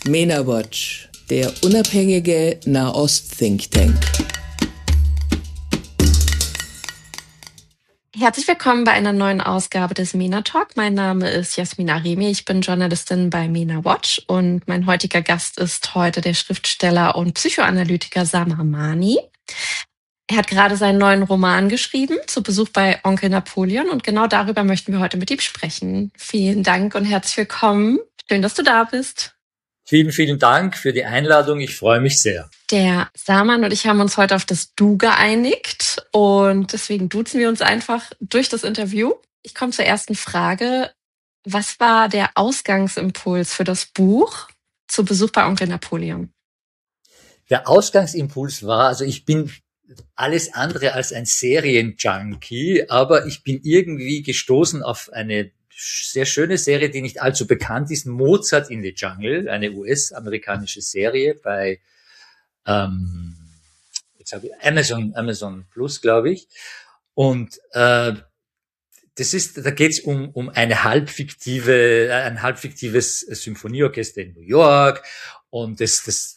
MENA Watch, der unabhängige Nahost-Think Tank. Herzlich willkommen bei einer neuen Ausgabe des MENA Talk. Mein Name ist Jasmin Arimi, ich bin Journalistin bei MENA Watch und mein heutiger Gast ist heute der Schriftsteller und Psychoanalytiker Samar Mani. Er hat gerade seinen neuen Roman geschrieben, zu Besuch bei Onkel Napoleon, und genau darüber möchten wir heute mit ihm sprechen. Vielen Dank und herzlich willkommen. Schön, dass du da bist. Vielen, vielen Dank für die Einladung. Ich freue mich sehr. Der Saman und ich haben uns heute auf das Du geeinigt und deswegen duzen wir uns einfach durch das Interview. Ich komme zur ersten Frage. Was war der Ausgangsimpuls für das Buch zu Besuch bei Onkel Napoleon? Der Ausgangsimpuls war, also ich bin alles andere als ein Serienjunkie, aber ich bin irgendwie gestoßen auf eine sehr schöne Serie, die nicht allzu bekannt ist, Mozart in the Jungle, eine US-amerikanische Serie bei jetzt habe ich Amazon Plus, glaube ich. Und da geht es um ein halbfiktives Symphonieorchester in New York, und das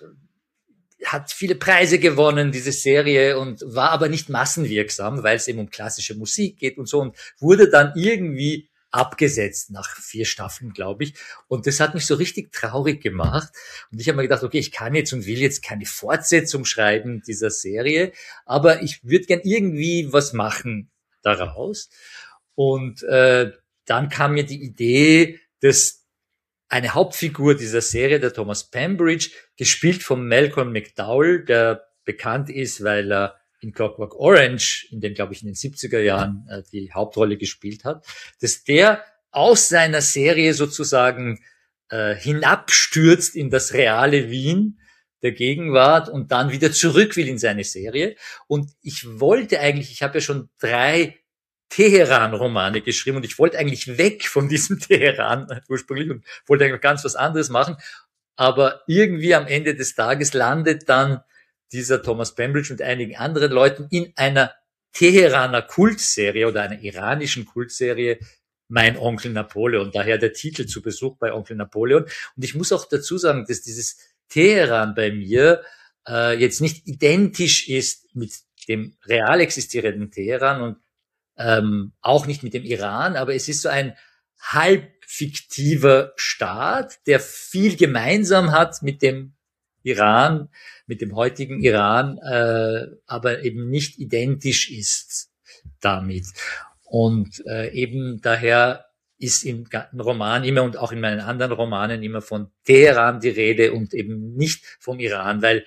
hat viele Preise gewonnen, diese Serie, und war aber nicht massenwirksam, weil es eben um klassische Musik geht und so, und wurde dann irgendwie abgesetzt nach 4 Staffeln, glaube ich. Und das hat mich so richtig traurig gemacht. Und ich habe mir gedacht, okay, ich kann jetzt und will jetzt keine Fortsetzung schreiben dieser Serie, aber ich würde gern irgendwie was machen daraus. Und dann kam mir die Idee, dass eine Hauptfigur dieser Serie, der Thomas Pembridge, gespielt von Malcolm McDowell, der bekannt ist, weil er in Clockwork Orange, in den 70er Jahren die Hauptrolle gespielt hat, dass der aus seiner Serie sozusagen hinabstürzt in das reale Wien der Gegenwart und dann wieder zurück will in seine Serie. Und ich habe ja schon 3 Teheran-Romane geschrieben und ich wollte eigentlich weg von diesem Teheran ursprünglich und wollte eigentlich ganz was anderes machen. Aber irgendwie am Ende des Tages landet dann dieser Thomas Pembridge mit einigen anderen Leuten in einer Teheraner Kultserie oder einer iranischen Kultserie, Mein Onkel Napoleon. Daher der Titel zu Besuch bei Onkel Napoleon. Und ich muss auch dazu sagen, dass dieses Teheran bei mir jetzt nicht identisch ist mit dem real existierenden Teheran und auch nicht mit dem Iran, aber es ist so ein halb fiktiver Staat, der viel gemeinsam hat mit dem Iran, mit dem heutigen Iran, aber eben nicht identisch ist damit. Und eben daher ist im Roman immer und auch in meinen anderen Romanen immer von Teheran die Rede und eben nicht vom Iran, weil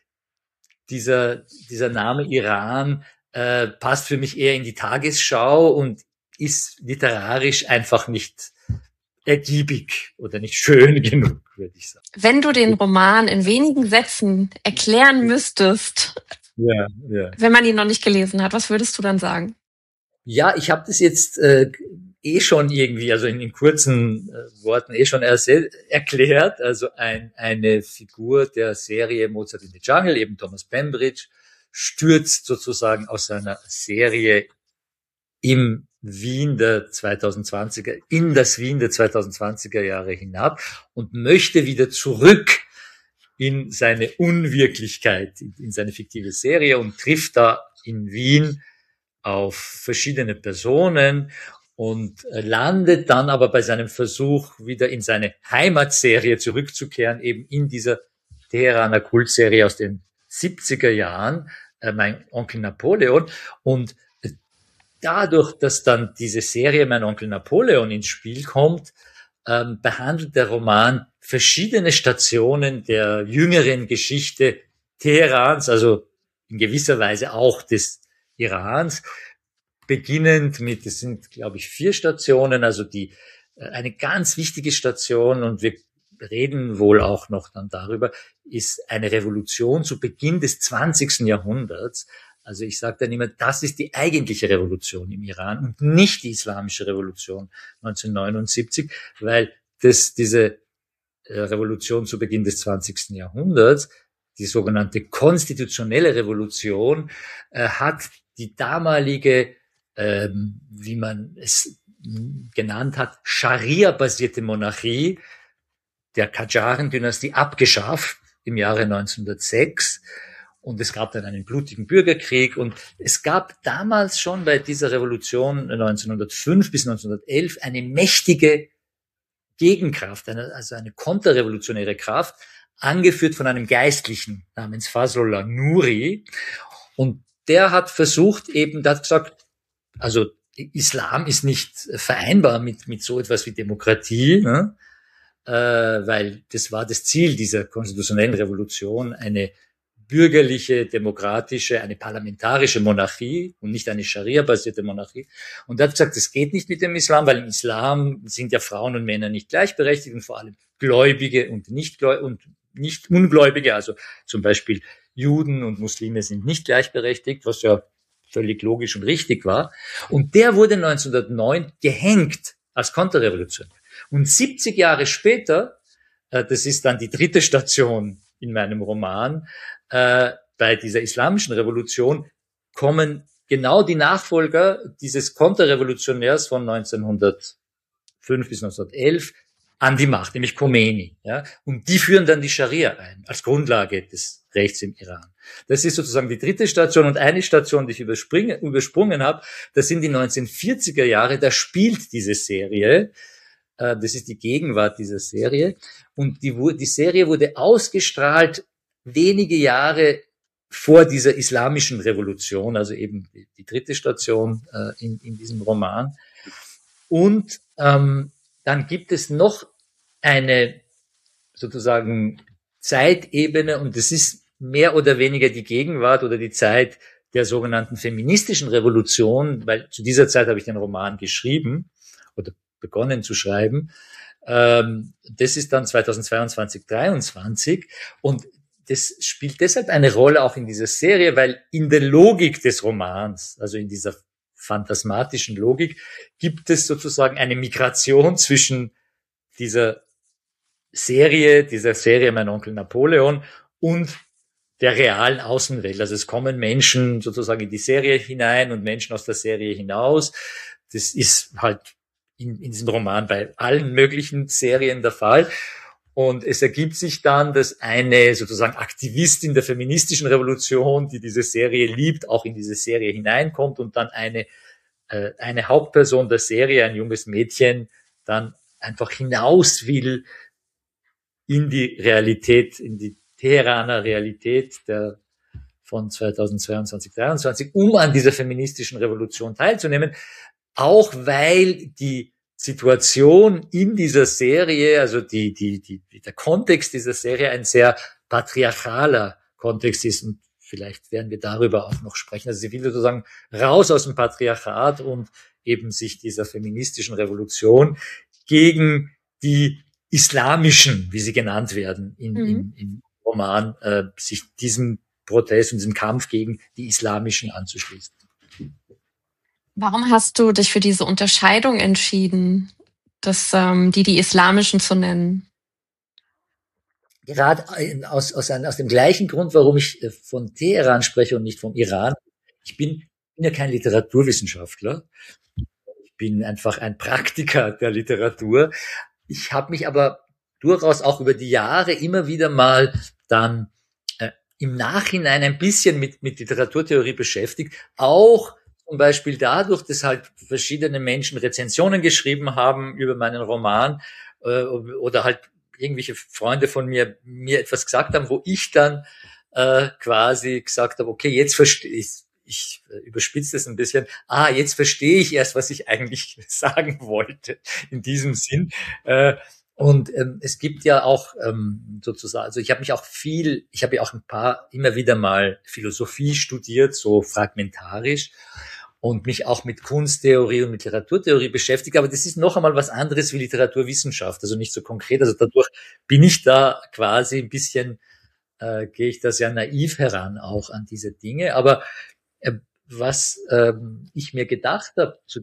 dieser Name Iran passt für mich eher in die Tagesschau und ist literarisch einfach nicht ergiebig oder nicht schön genug, würde ich sagen. Wenn du den Roman in wenigen Sätzen erklären müsstest, wenn man ihn noch nicht gelesen hat, was würdest du dann sagen? Ja, ich habe das jetzt schon irgendwie, also in kurzen Worten schon erklärt. Also eine Figur der Serie Mozart in the Jungle, eben Thomas Pembridge, stürzt sozusagen aus seiner Serie im Wien der 2020er, in das Wien der 2020er Jahre hinab und möchte wieder zurück in seine Unwirklichkeit, in seine fiktive Serie, und trifft da in Wien auf verschiedene Personen und landet dann aber bei seinem Versuch, wieder in seine Heimatserie zurückzukehren, eben in dieser Teheraner Kultserie aus den 70er Jahren, Mein Onkel Napoleon. Und dadurch, dass dann diese Serie Mein Onkel Napoleon ins Spiel kommt, behandelt der Roman verschiedene Stationen der jüngeren Geschichte Teherans, also in gewisser Weise auch des Irans, beginnend mit, es sind, glaube ich, 4 Stationen, also eine ganz wichtige Station, und wir reden wohl auch noch dann darüber, ist eine Revolution zu Beginn des 20. Jahrhunderts. Also ich sage dann immer, das ist die eigentliche Revolution im Iran und nicht die islamische Revolution 1979, weil diese Revolution zu Beginn des 20. Jahrhunderts, die sogenannte konstitutionelle Revolution, hat die damalige, wie man es genannt hat, Scharia-basierte Monarchie der Qajaren-Dynastie abgeschafft im Jahre 1906. Und es gab dann einen blutigen Bürgerkrieg. Und es gab damals schon bei dieser Revolution 1905 bis 1911 eine mächtige Gegenkraft, also eine konterrevolutionäre Kraft, angeführt von einem Geistlichen namens Fazlullah Nuri. Und der hat versucht eben, der hat gesagt, also Islam ist nicht vereinbar mit so etwas wie Demokratie, ne? Weil das war das Ziel dieser konstitutionellen Revolution, eine bürgerliche, demokratische, eine parlamentarische Monarchie und nicht eine Scharia-basierte Monarchie. Und er hat gesagt, das geht nicht mit dem Islam, weil im Islam sind ja Frauen und Männer nicht gleichberechtigt und vor allem Gläubige und nicht Ungläubige, also zum Beispiel Juden und Muslime sind nicht gleichberechtigt, was ja völlig logisch und richtig war. Und der wurde 1909 gehängt als Konterrevolutionär. Und 70 Jahre später, das ist dann die dritte Station in meinem Roman, bei dieser islamischen Revolution kommen genau die Nachfolger dieses Konterrevolutionärs von 1905 bis 1911 an die Macht, nämlich Khomeini. Ja? Und die führen dann die Scharia ein, als Grundlage des Rechts im Iran. Das ist sozusagen die dritte Station. Und eine Station, die ich übersprungen habe, das sind die 1940er Jahre, da spielt diese Serie. Das ist die Gegenwart dieser Serie. Und die Serie wurde ausgestrahlt wenige Jahre vor dieser islamischen Revolution, also eben die dritte Station in diesem Roman. Und dann gibt es noch eine sozusagen Zeitebene, und das ist mehr oder weniger die Gegenwart oder die Zeit der sogenannten feministischen Revolution, weil zu dieser Zeit habe ich den Roman geschrieben oder begonnen zu schreiben. Das ist dann 2022, 2023, und das spielt deshalb eine Rolle auch in dieser Serie, weil in der Logik des Romans, also in dieser phantasmatischen Logik, gibt es sozusagen eine Migration zwischen dieser Serie Mein Onkel Napoleon und der realen Außenwelt. Also es kommen Menschen sozusagen in die Serie hinein und Menschen aus der Serie hinaus. Das ist halt in diesem Roman bei allen möglichen Serien der Fall. Und es ergibt sich dann, dass eine sozusagen Aktivistin der feministischen Revolution, die diese Serie liebt, auch in diese Serie hineinkommt und dann eine Hauptperson der Serie, ein junges Mädchen, dann einfach hinaus will in die Realität, in die Teheraner Realität von 2022, 2023, um an dieser feministischen Revolution teilzunehmen, auch weil die Situation in dieser Serie, also der Kontext dieser Serie ein sehr patriarchaler Kontext ist, und vielleicht werden wir darüber auch noch sprechen. Also sie will sozusagen raus aus dem Patriarchat und eben sich dieser feministischen Revolution gegen die islamischen, wie sie genannt werden im Roman, sich diesem Protest und diesem Kampf gegen die islamischen anzuschließen. Warum hast du dich für diese Unterscheidung entschieden, die islamischen zu nennen? Gerade aus dem gleichen Grund, warum ich von Teheran spreche und nicht vom Iran. Ich bin ja kein Literaturwissenschaftler. Ich bin einfach ein Praktiker der Literatur. Ich habe mich aber durchaus auch über die Jahre immer wieder mal dann im Nachhinein ein bisschen mit Literaturtheorie beschäftigt, auch zum Beispiel dadurch, dass halt verschiedene Menschen Rezensionen geschrieben haben über meinen Roman oder halt irgendwelche Freunde von mir etwas gesagt haben, wo ich dann quasi gesagt habe, okay, jetzt verstehe ich überspitze das ein bisschen, jetzt verstehe ich erst, was ich eigentlich sagen wollte in diesem Sinn. Und es gibt ja auch sozusagen, also ich habe ja auch immer wieder mal Philosophie studiert, so fragmentarisch, und mich auch mit Kunsttheorie und mit Literaturtheorie beschäftigt, aber das ist noch einmal was anderes wie Literaturwissenschaft, also nicht so konkret, also dadurch bin ich da quasi ein bisschen, gehe ich da sehr naiv heran auch an diese Dinge, aber was ich mir gedacht habe zu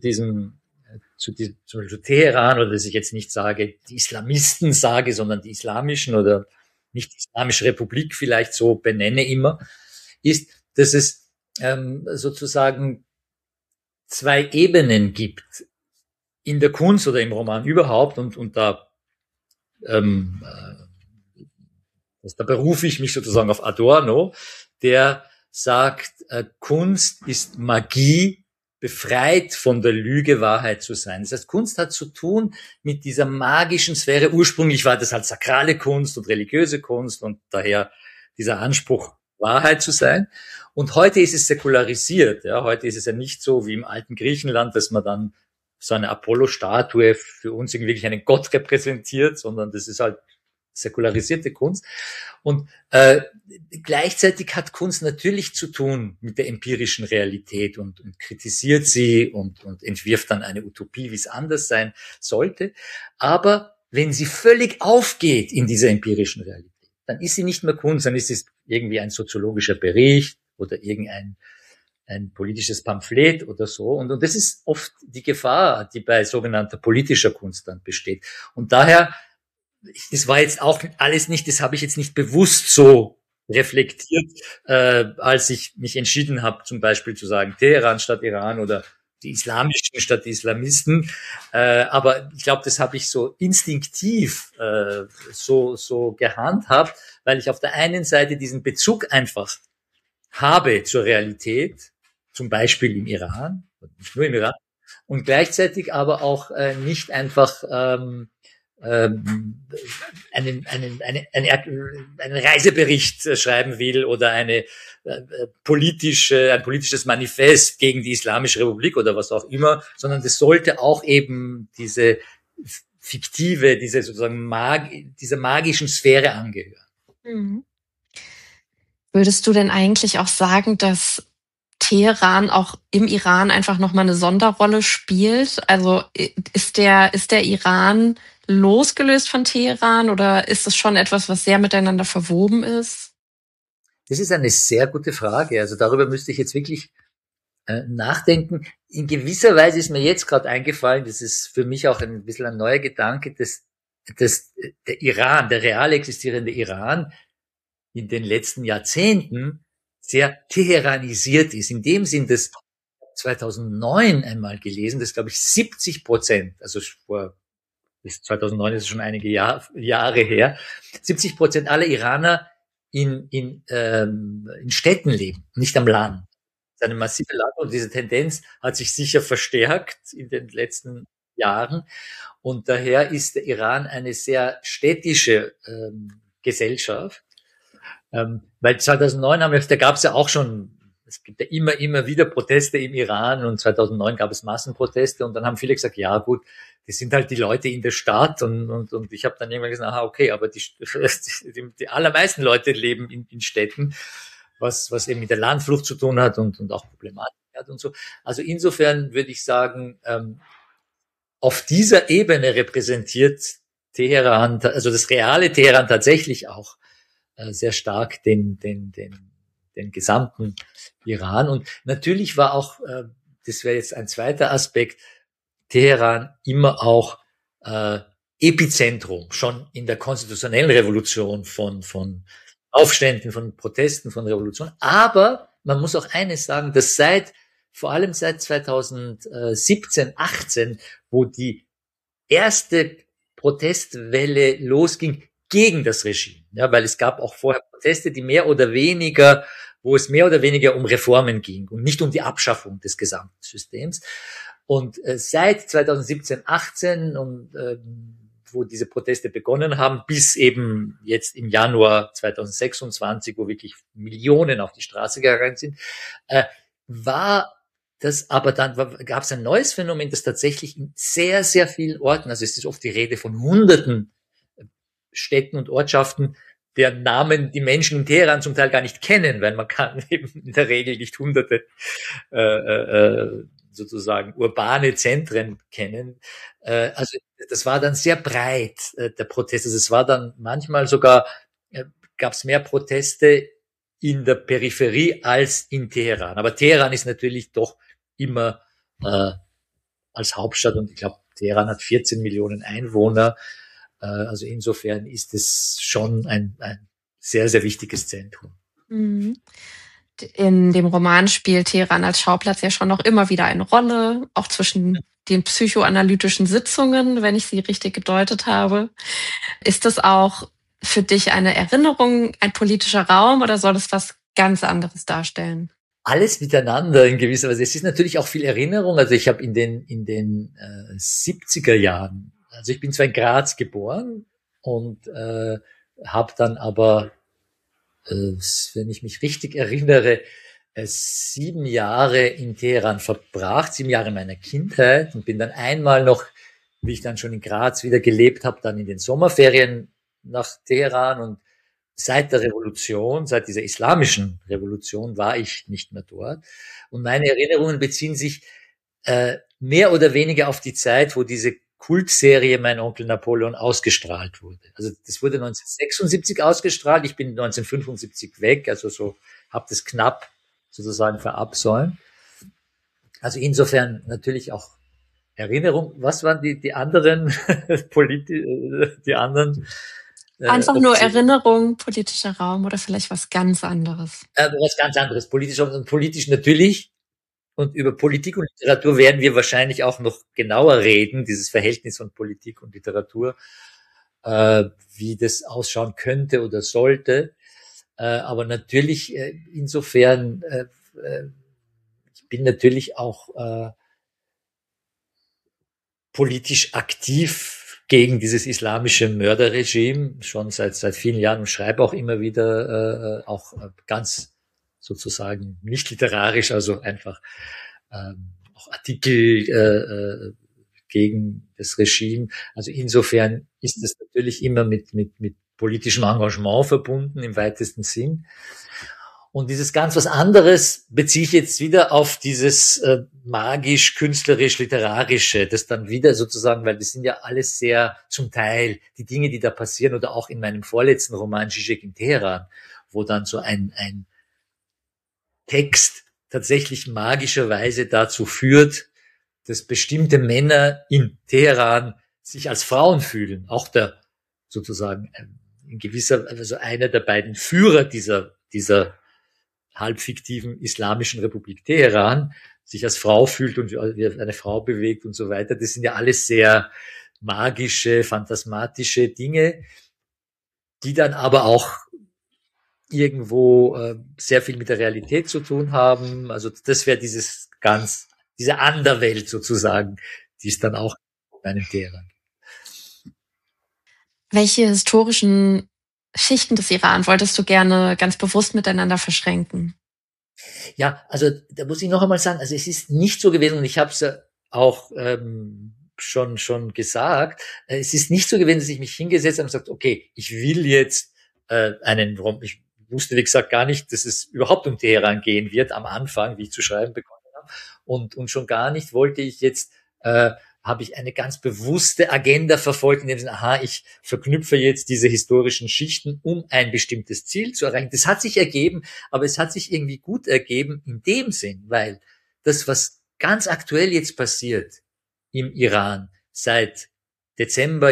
Teheran, oder dass ich jetzt nicht sage, die Islamisten sage, sondern die islamischen oder nicht die Islamische Republik vielleicht so benenne immer, ist, dass es sozusagen zwei Ebenen gibt in der Kunst oder im Roman überhaupt, und da da berufe ich mich sozusagen auf Adorno, der sagt, Kunst ist Magie, befreit von der Lüge, Wahrheit zu sein. Das heißt, Kunst hat zu tun mit dieser magischen Sphäre. Ursprünglich war das halt sakrale Kunst und religiöse Kunst und daher dieser Anspruch, Wahrheit zu sein. Und heute ist es säkularisiert. Ja, heute ist es ja nicht so wie im alten Griechenland, dass man dann so eine Apollo-Statue für uns irgendwie wirklich einen Gott repräsentiert, sondern das ist halt säkularisierte Kunst. Und gleichzeitig hat Kunst natürlich zu tun mit der empirischen Realität und kritisiert sie und entwirft dann eine Utopie, wie es anders sein sollte. Aber wenn sie völlig aufgeht in dieser empirischen Realität, dann ist sie nicht mehr Kunst, dann ist es irgendwie ein soziologischer Bericht oder irgendein politisches Pamphlet oder so. Und das ist oft die Gefahr, die bei sogenannter politischer Kunst dann besteht. Und daher, das war jetzt auch alles nicht, das habe ich jetzt nicht bewusst so reflektiert, als ich mich entschieden habe, zum Beispiel zu sagen, Teheran statt Iran oder die Islamischen statt die Islamisten. Aber ich glaube, das habe ich so instinktiv so gehandhabt, weil ich auf der einen Seite diesen Bezug einfach habe zur Realität, zum Beispiel im Iran, nicht nur im Iran, und gleichzeitig aber auch nicht einfach einen Reisebericht schreiben will oder ein politisches Manifest gegen die Islamische Republik oder was auch immer, sondern das sollte auch eben diese fiktive, diese sozusagen dieser magischen Sphäre angehören. Mhm. Würdest du denn eigentlich auch sagen, dass Teheran auch im Iran einfach nochmal eine Sonderrolle spielt? Also ist der Iran losgelöst von Teheran oder ist es schon etwas, was sehr miteinander verwoben ist? Das ist eine sehr gute Frage. Also darüber müsste ich jetzt wirklich nachdenken. In gewisser Weise ist mir jetzt gerade eingefallen, das ist für mich auch ein bisschen ein neuer Gedanke, dass der Iran, der real existierende Iran, in den letzten Jahrzehnten sehr teheranisiert ist. In dem Sinn, dass 2009 einmal gelesen, dass, glaube ich, 70%, also bis 2009 ist es schon einige Jahre her, 70% aller Iraner in Städten leben, nicht am Land. Das ist eine massive Lage und diese Tendenz hat sich sicher verstärkt in den letzten Jahren. Und daher ist der Iran eine sehr städtische Gesellschaft. Weil 2009 da gab es ja auch schon, es gibt ja immer wieder Proteste im Iran und 2009 gab es Massenproteste und dann haben viele gesagt, ja gut, das sind halt die Leute in der Stadt und ich habe dann irgendwann gesagt, aha, okay, aber die allermeisten Leute leben in Städten, was eben mit der Landflucht zu tun hat und auch Problematik hat und so. Also insofern würde ich sagen, auf dieser Ebene repräsentiert Teheran, also das reale Teheran tatsächlich auch sehr stark den gesamten Iran. Und natürlich war auch, das wäre jetzt ein zweiter Aspekt, Teheran immer auch Epizentrum, schon in der konstitutionellen Revolution von Aufständen, von Protesten, von Revolutionen. Aber man muss auch eines sagen, dass vor allem seit 2017, 18, wo die erste Protestwelle losging, gegen das Regime, ja, weil es gab auch vorher Proteste, wo es mehr oder weniger um Reformen ging und nicht um die Abschaffung des gesamten Systems. Und seit 2017, 18 und wo diese Proteste begonnen haben, bis eben jetzt im Januar 2026, wo wirklich Millionen auf die Straße gegangen sind, gab es ein neues Phänomen, das tatsächlich in sehr, sehr vielen Orten, also es ist oft die Rede von Hunderten Städten und Ortschaften, deren Namen die Menschen in Teheran zum Teil gar nicht kennen, weil man kann eben in der Regel nicht hunderte sozusagen urbane Zentren kennen. Also das war dann sehr breit, der Protest. Also es war dann manchmal sogar, gab es mehr Proteste in der Peripherie als in Teheran. Aber Teheran ist natürlich doch immer als Hauptstadt und ich glaube, Teheran hat 14 Millionen Einwohner. Also insofern ist es schon ein sehr, sehr wichtiges Zentrum. Mhm. In dem Roman spielt Teheran als Schauplatz ja schon noch immer wieder eine Rolle, auch zwischen den psychoanalytischen Sitzungen, wenn ich sie richtig gedeutet habe. Ist das auch für dich eine Erinnerung, ein politischer Raum oder soll es was ganz anderes darstellen? Alles miteinander in gewisser Weise. Es ist natürlich auch viel Erinnerung. Also ich habe in den 70er Jahren, also ich bin zwar in Graz geboren und habe dann aber, wenn ich mich richtig erinnere, 7 Jahre in Teheran verbracht, 7 Jahre meiner Kindheit, und bin dann einmal noch, wie ich dann schon in Graz wieder gelebt habe, dann in den Sommerferien nach Teheran, und seit der Revolution, seit dieser islamischen Revolution war ich nicht mehr dort. Und meine Erinnerungen beziehen sich mehr oder weniger auf die Zeit, wo diese Kultserie Mein Onkel Napoleon ausgestrahlt wurde. Also das wurde 1976 ausgestrahlt, ich bin 1975 weg, also so habe das knapp sozusagen verabsäumt. Also insofern natürlich auch Erinnerung. Was waren die anderen die anderen? Einfach nur Erinnerung, politischer Raum oder vielleicht was ganz anderes? Was ganz anderes. Politisch natürlich. Und über Politik und Literatur werden wir wahrscheinlich auch noch genauer reden, dieses Verhältnis von Politik und Literatur, wie das ausschauen könnte oder sollte. Aber natürlich insofern, ich bin natürlich auch politisch aktiv gegen dieses islamische Mörderregime schon seit vielen Jahren und schreibe auch immer wieder auch ganz sozusagen nicht literarisch, also einfach auch Artikel gegen das Regime. Also insofern ist es natürlich immer mit politischem Engagement verbunden im weitesten Sinn. Und dieses ganz was anderes beziehe ich jetzt wieder auf dieses magisch, künstlerisch, literarische, das dann wieder sozusagen, weil das sind ja alles sehr zum Teil die Dinge, die da passieren, oder auch in meinem vorletzten Roman Zizek in Teheran, wo dann so ein Text tatsächlich magischerweise dazu führt, dass bestimmte Männer in Teheran sich als Frauen fühlen. Auch der sozusagen in gewisser, also einer der beiden Führer dieser halbfiktiven islamischen Republik Teheran sich als Frau fühlt und wie eine Frau bewegt und so weiter. Das sind ja alles sehr magische, phantasmatische Dinge, die dann aber auch irgendwo sehr viel mit der Realität zu tun haben. Also das wäre diese Anderwelt sozusagen, die es dann auch in einem Teheran. Welche historischen Schichten des Iran wolltest du gerne ganz bewusst miteinander verschränken? Ja, also da muss ich noch einmal sagen, also es ist nicht so gewesen, und ich habe es ja auch schon gesagt, es ist nicht so gewesen, dass ich mich hingesetzt habe und gesagt, okay, ich will jetzt ich wusste, wie gesagt, gar nicht, dass es überhaupt um Teheran gehen wird am Anfang, wie ich zu schreiben begonnen habe, und schon gar nicht wollte ich jetzt habe ich eine ganz bewusste Agenda verfolgt, in dem Sinne, ich verknüpfe jetzt diese historischen Schichten, um ein bestimmtes Ziel zu erreichen. Das hat sich ergeben, aber es hat sich irgendwie gut ergeben in dem Sinn, weil das, was ganz aktuell jetzt passiert im Iran seit Dezember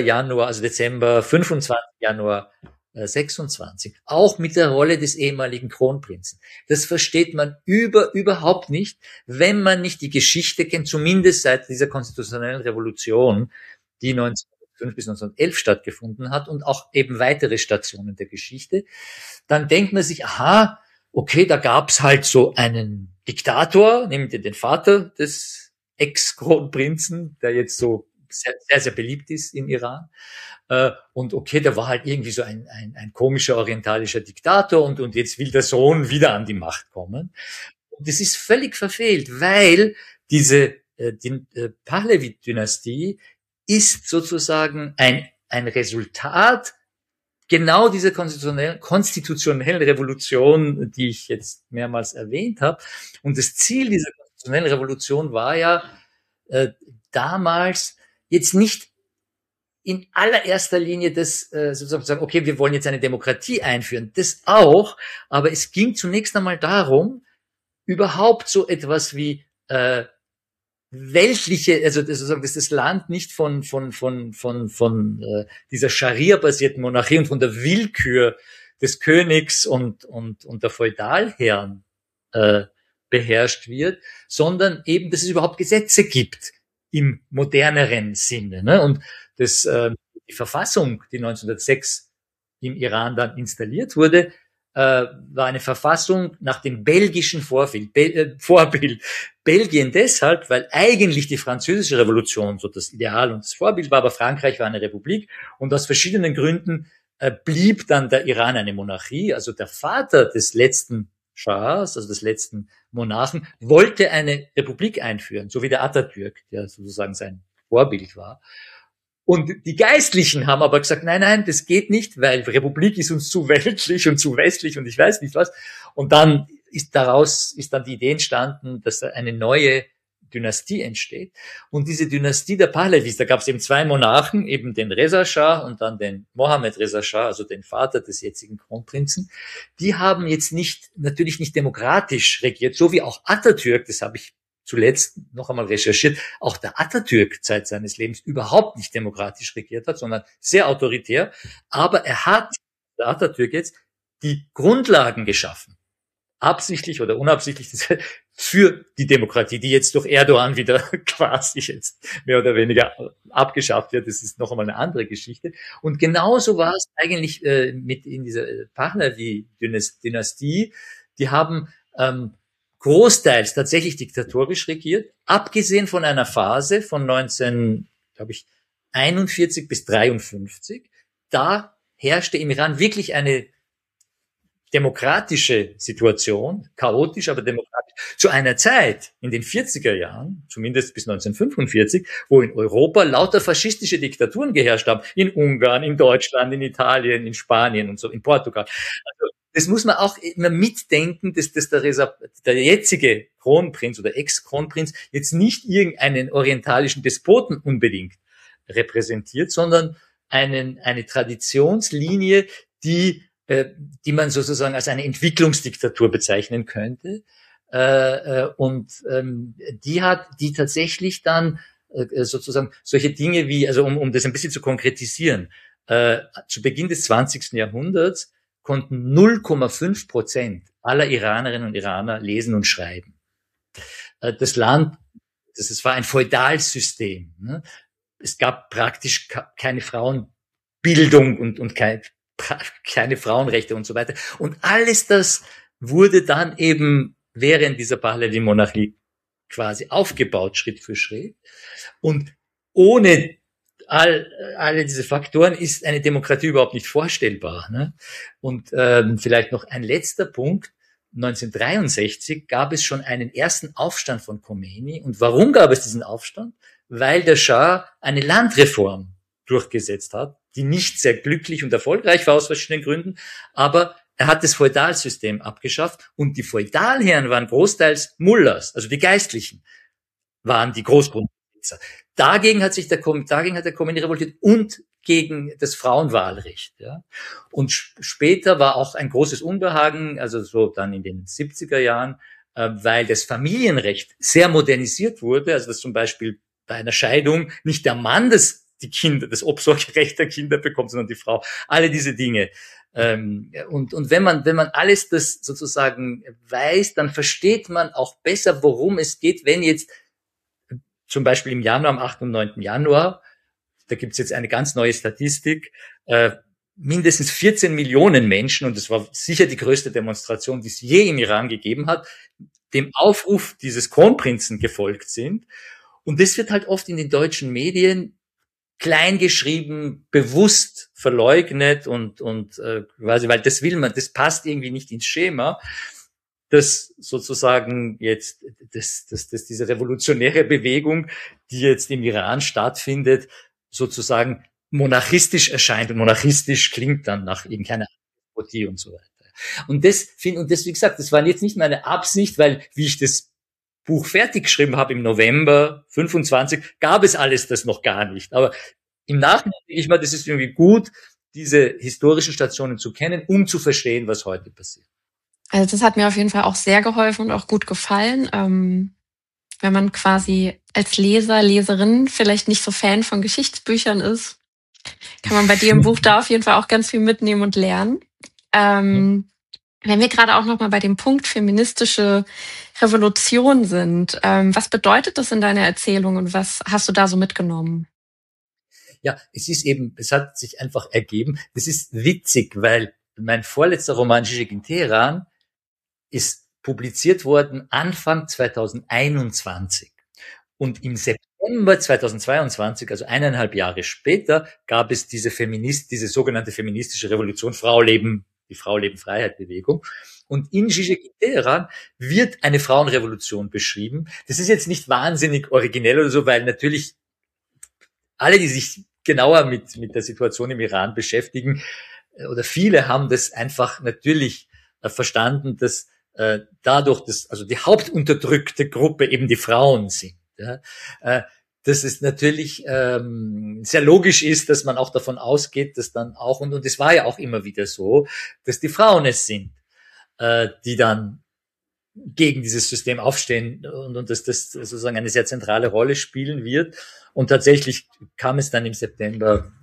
25, Januar 26, auch mit der Rolle des ehemaligen Kronprinzen. Das versteht man überhaupt nicht, wenn man nicht die Geschichte kennt, zumindest seit dieser konstitutionellen Revolution, die 1905 bis 1911 stattgefunden hat, und auch eben weitere Stationen der Geschichte. Dann denkt man sich, okay, da gab's halt so einen Diktator, nehmt ihr den Vater des Ex-Kronprinzen, der jetzt so sehr, sehr, sehr beliebt ist im Iran. Und okay, der war halt irgendwie so ein komischer orientalischer Diktator, und jetzt will der Sohn wieder an die Macht kommen. Und das ist völlig verfehlt, weil die Pahlavi-Dynastie ist sozusagen ein Resultat genau dieser konstitutionellen Revolution, die ich jetzt mehrmals erwähnt habe. Und das Ziel dieser konstitutionellen Revolution war ja damals jetzt nicht in allererster Linie das sozusagen sagen, okay, wir wollen jetzt eine Demokratie einführen. Das auch, aber es ging zunächst einmal darum, überhaupt so etwas wie weltliche, also sozusagen, dass das Land nicht von dieser Scharia-basierten Monarchie und von der Willkür des Königs und der Feudalherren beherrscht wird, sondern eben, dass es überhaupt Gesetze gibt im moderneren Sinne. Ne? Und die Verfassung, die 1906 im Iran dann installiert wurde, war eine Verfassung nach dem belgischen Vorbild. Belgien deshalb, weil eigentlich die französische Revolution so das Ideal und das Vorbild war, aber Frankreich war eine Republik und aus verschiedenen Gründen blieb dann der Iran eine Monarchie. Also der Vater des letzten Schahs, also des letzten Monarchen, wollte eine Republik einführen, so wie der Atatürk, der sozusagen sein Vorbild war. Und die Geistlichen haben aber gesagt, nein, das geht nicht, weil Republik ist uns zu weltlich und zu westlich und ich weiß nicht was. Und dann ist dann die Idee entstanden, dass eine neue Dynastie entsteht. Und diese Dynastie der Pahlavis, da gab es eben 2 Monarchen, eben den Reza Schah und dann den Mohammed Reza Schah, also den Vater des jetzigen Kronprinzen. Die haben jetzt natürlich nicht demokratisch regiert, so wie auch Atatürk, das habe ich zuletzt noch einmal recherchiert, auch der Atatürk Zeit seines Lebens überhaupt nicht demokratisch regiert hat, sondern sehr autoritär. Aber der Atatürk jetzt, die Grundlagen geschaffen, absichtlich oder unabsichtlich, für die Demokratie, die jetzt durch Erdogan wieder quasi jetzt mehr oder weniger abgeschafft wird. Das ist noch einmal eine andere Geschichte. Und genauso war es eigentlich mit in dieser Pahlavi-Dynastie. Die haben großteils tatsächlich diktatorisch regiert, abgesehen von einer Phase von 1941 bis 1953. Da herrschte im Iran wirklich eine demokratische Situation, chaotisch, aber demokratisch, zu einer Zeit in den 40er Jahren, zumindest bis 1945, wo in Europa lauter faschistische Diktaturen geherrscht haben, in Ungarn, in Deutschland, in Italien, in Spanien und so, in Portugal. Also, das muss man auch immer mitdenken, dass der jetzige Kronprinz oder Ex-Kronprinz jetzt nicht irgendeinen orientalischen Despoten unbedingt repräsentiert, sondern eine Traditionslinie, die man sozusagen als eine Entwicklungsdiktatur bezeichnen könnte. Die tatsächlich dann sozusagen solche Dinge wie, also um das ein bisschen zu konkretisieren, zu Beginn des 20. Jahrhunderts konnten 0,5% aller Iranerinnen und Iraner lesen und schreiben. Das Land, das war ein Feudalsystem. Ne? Es gab praktisch keine Frauenbildung und keine Frauenrechte und so weiter. Und alles das wurde dann eben während dieser Pahlavi-Monarchie quasi aufgebaut, Schritt für Schritt. Und ohne alle diese Faktoren ist eine Demokratie überhaupt nicht vorstellbar. Ne? Und vielleicht noch ein letzter Punkt. 1963 gab es schon einen ersten Aufstand von Khomeini. Und warum gab es diesen Aufstand? Weil der Schah eine Landreform durchgesetzt hat, die nicht sehr glücklich und erfolgreich war aus verschiedenen Gründen, aber er hat das Feudalsystem abgeschafft und die Feudalherren waren großteils Mullahs, also die Geistlichen waren die Großgrundbesitzer. Dagegen hat der Khomeini revoltiert und gegen das Frauenwahlrecht. Ja. Und später war auch ein großes Unbehagen, also so dann in den 70er Jahren, weil das Familienrecht sehr modernisiert wurde, also dass zum Beispiel bei einer Scheidung nicht der Mann das Obsorgerecht der Kinder bekommt, sondern die Frau. Alle diese Dinge. Und wenn man alles das sozusagen weiß, dann versteht man auch besser, worum es geht, wenn jetzt zum Beispiel im Januar, am 8. und 9. Januar, da gibt's jetzt eine ganz neue Statistik, mindestens 14 Millionen Menschen, und das war sicher die größte Demonstration, die es je im Iran gegeben hat, dem Aufruf dieses Kronprinzen gefolgt sind. Und das wird halt oft in den deutschen Medien kleingeschrieben, bewusst verleugnet und quasi, weil das passt irgendwie nicht ins Schema, dass sozusagen jetzt, dass diese revolutionäre Bewegung, die jetzt im Iran stattfindet, sozusagen monarchistisch erscheint und monarchistisch klingt dann nach irgendeiner Despotie und so weiter. Und wie gesagt, das war jetzt nicht meine Absicht, weil wie ich das Buch fertig geschrieben habe im November 25, gab es alles das noch gar nicht. Aber im Nachhinein denke ich mal, das ist irgendwie gut, diese historischen Stationen zu kennen, um zu verstehen, was heute passiert. Also das hat mir auf jeden Fall auch sehr geholfen und auch gut gefallen. Wenn man quasi als Leser, Leserin vielleicht nicht so Fan von Geschichtsbüchern ist, kann man bei dir im Buch da auf jeden Fall auch ganz viel mitnehmen und lernen. Wenn wir gerade auch noch mal bei dem Punkt feministische Revolution sind, was bedeutet das in deiner Erzählung und was hast du da so mitgenommen? Ja, es hat sich einfach ergeben. Das ist witzig, weil mein vorletzter Roman Zizek in Teheran ist publiziert worden Anfang 2021. Und im September 2022, also 1,5 Jahre später, gab es diese sogenannte feministische Revolution die Frau-Leben-Freiheit-Bewegung. Und in Zizek in Teheran wird eine Frauenrevolution beschrieben. Das ist jetzt nicht wahnsinnig originell oder so, weil natürlich alle, die sich genauer mit der Situation im Iran beschäftigen, oder viele haben das einfach natürlich verstanden, dass dadurch, also die hauptunterdrückte Gruppe eben die Frauen sind. Ja, dass es natürlich sehr logisch ist, dass man auch davon ausgeht, dass dann auch, und es war ja auch immer wieder so, dass die Frauen es sind, die dann gegen dieses System aufstehen und dass das sozusagen eine sehr zentrale Rolle spielen wird. Und tatsächlich kam es dann im September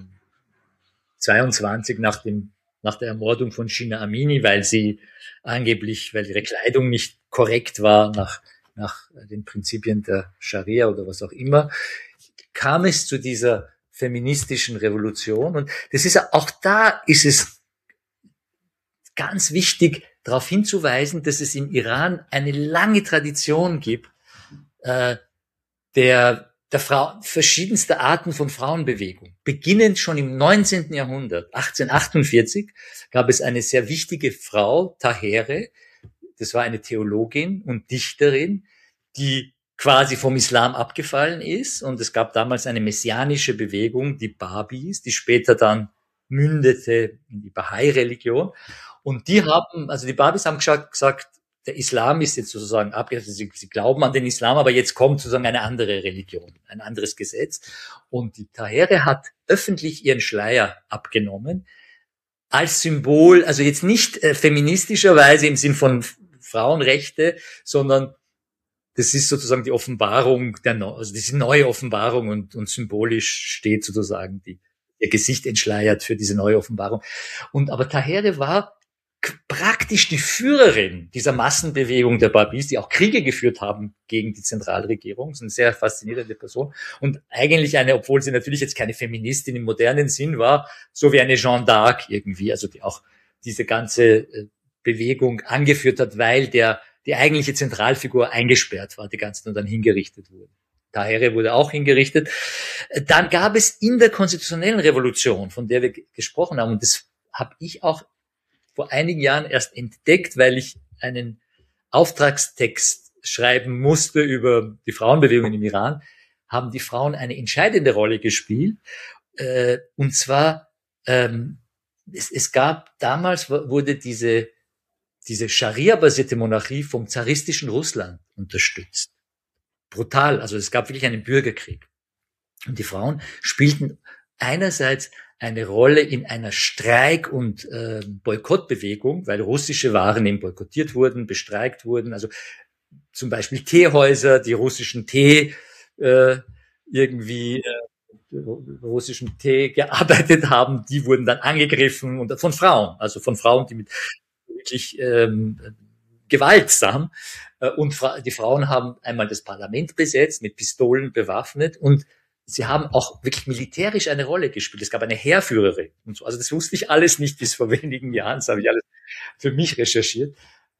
22 nach der Ermordung von Shina Amini, weil ihre Kleidung nicht korrekt war nach den Prinzipien der Scharia oder was auch immer, kam es zu dieser feministischen Revolution. Und das ist auch da ist es ganz wichtig, darauf hinzuweisen, dass es im Iran eine lange Tradition gibt, der verschiedenster Arten von Frauenbewegung. Beginnend schon im 19. Jahrhundert, 1848, gab es eine sehr wichtige Frau, Tahere, das war eine Theologin und Dichterin, die quasi vom Islam abgefallen ist. Und es gab damals eine messianische Bewegung, die Babis, die später dann mündete in die Bahai-Religion. Und die Babis haben gesagt, der Islam ist jetzt sozusagen sie glauben an den Islam, aber jetzt kommt sozusagen eine andere Religion, ein anderes Gesetz. Und die Tahere hat öffentlich ihren Schleier abgenommen, als Symbol, also jetzt nicht feministischerweise im Sinn von Frauenrechte, sondern das ist sozusagen die Offenbarung, also diese neue Offenbarung und symbolisch steht sozusagen ihr Gesicht entschleiert für diese neue Offenbarung. Aber Tahere war praktisch die Führerin dieser Massenbewegung der Babis, die auch Kriege geführt haben gegen die Zentralregierung. Das ist eine sehr faszinierende Person. Und eigentlich obwohl sie natürlich jetzt keine Feministin im modernen Sinn war, so wie eine Jeanne d'Arc irgendwie, also die auch diese ganze Bewegung angeführt hat, weil die eigentliche Zentralfigur eingesperrt war, die ganze und dann hingerichtet wurde. Tahere wurde auch hingerichtet. Dann gab es in der konstitutionellen Revolution, von der wir gesprochen haben, und das habe ich auch vor einigen Jahren erst entdeckt, weil ich einen Auftragstext schreiben musste über die Frauenbewegung im Iran, haben die Frauen eine entscheidende Rolle gespielt. Und zwar, es gab damals, wurde diese Scharia-basierte Monarchie vom zaristischen Russland unterstützt. Brutal, also es gab wirklich einen Bürgerkrieg. Und die Frauen spielten einerseits eine Rolle in einer Streik- und Boykottbewegung, weil russische Waren eben boykottiert wurden, bestreikt wurden. Also zum Beispiel Teehäuser, die russischen russischen Tee gearbeitet haben, die wurden dann angegriffen und von Frauen, die mit wirklich gewaltsam. Und die Frauen haben einmal das Parlament besetzt, mit Pistolen bewaffnet, und sie haben auch wirklich militärisch eine Rolle gespielt. Es gab eine Heerführerin und so. Also das wusste ich alles nicht bis vor wenigen Jahren. Das habe ich alles für mich recherchiert.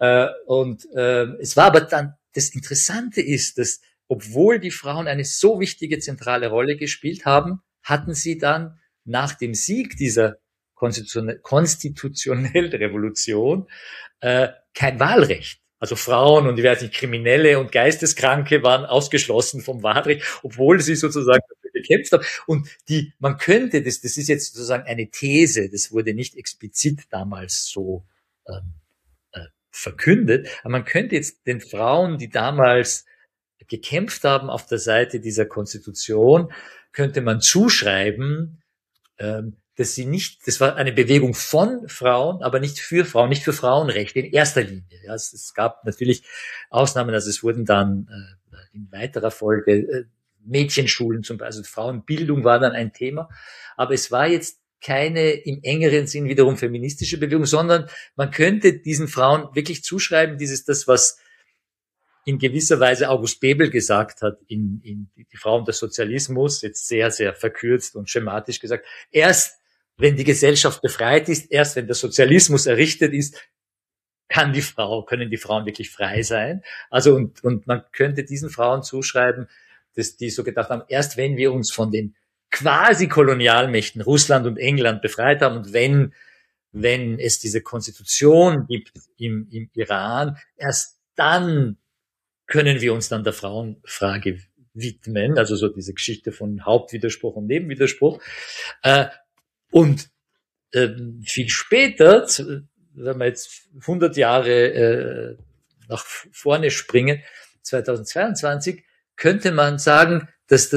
Es war aber dann, das Interessante ist, dass obwohl die Frauen eine so wichtige zentrale Rolle gespielt haben, hatten sie dann nach dem Sieg dieser konstitutionellen Revolution kein Wahlrecht. Also Frauen und Kriminelle und Geisteskranke waren ausgeschlossen vom Wahlrecht, obwohl sie sozusagen dafür gekämpft haben. Und man könnte, das ist jetzt sozusagen eine These, das wurde nicht explizit damals so verkündet, aber man könnte jetzt den Frauen, die damals gekämpft haben auf der Seite dieser Konstitution, könnte man zuschreiben, dass das war eine Bewegung von Frauen, aber nicht für Frauen, nicht für Frauenrechte in erster Linie. Ja, es gab natürlich Ausnahmen, also es wurden dann in weiterer Folge Mädchenschulen zum Beispiel, also Frauenbildung war dann ein Thema, aber es war jetzt keine im engeren Sinn wiederum feministische Bewegung, sondern man könnte diesen Frauen wirklich zuschreiben, das, was in gewisser Weise August Bebel gesagt hat, in die Frauen des Sozialismus, jetzt sehr, sehr verkürzt und schematisch gesagt, erst wenn die Gesellschaft befreit ist, erst wenn der Sozialismus errichtet ist, können die Frauen wirklich frei sein. Also, und man könnte diesen Frauen zuschreiben, dass die so gedacht haben, erst wenn wir uns von den quasi Kolonialmächten Russland und England befreit haben und wenn es diese Konstitution gibt im Iran, erst dann können wir uns dann der Frauenfrage widmen, also so diese Geschichte von Hauptwiderspruch und Nebenwiderspruch. Und viel später, wenn wir jetzt 100 Jahre nach vorne springen, 2022, könnte man sagen, dass